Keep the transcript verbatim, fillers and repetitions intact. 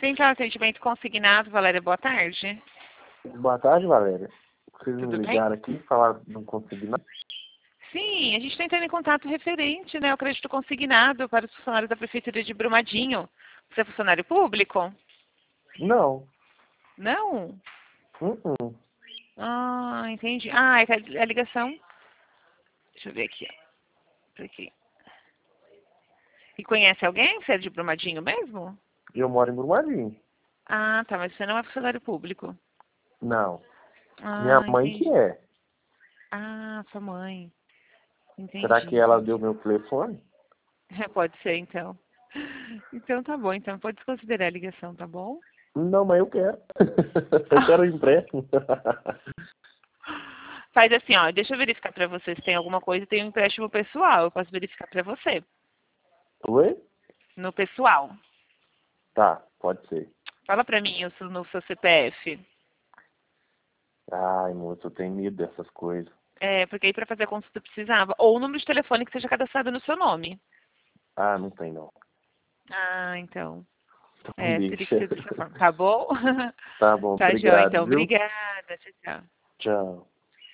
Central Atendimento Consignado, Valéria, boa tarde. Boa tarde, Valéria. Vocês me Tudo bem? ligaram aqui e falaram que não consegui nada? Sim, a gente está entrando em contato referente, né, ao crédito consignado para os funcionários da Prefeitura de Brumadinho. Você é funcionário público? Não. Não? Uh -uh. Ah, entendi. Ah, é que a a ligação... Deixa eu ver aqui, ó. Por aqui. E conhece alguém? Você é de Brumadinho mesmo? Eu moro em Brumadinho. Ah, tá, mas você não é funcionário público. Não. Minha Ah, mãe que entendi. é. Ah, sua mãe. Será Entendi, que ela deu entendi. meu telefone? Pode ser, então. Então tá bom, então pode desconsiderar a ligação, tá bom? Não, mas eu quero. Eu quero um empréstimo. Faz assim, ó, deixa eu verificar pra você se tem alguma coisa, tem um empréstimo pessoal, eu posso verificar pra você. Oi? No pessoal. Tá, pode ser. Fala pra mim o seu- no seu C P F. Ai, moço, eu tenho medo dessas coisas. É, porque aí pra fazer a consulta precisava. Ou o número de telefone que seja cadastrado no seu nome. Ah, não tem não. Ah, então. Não É, teria que deixa. ser dessa forma. Tá bom? Tá bom, Tá, joia, obrigado, então. viu? Obrigada. Tchau, tchau. Tchau.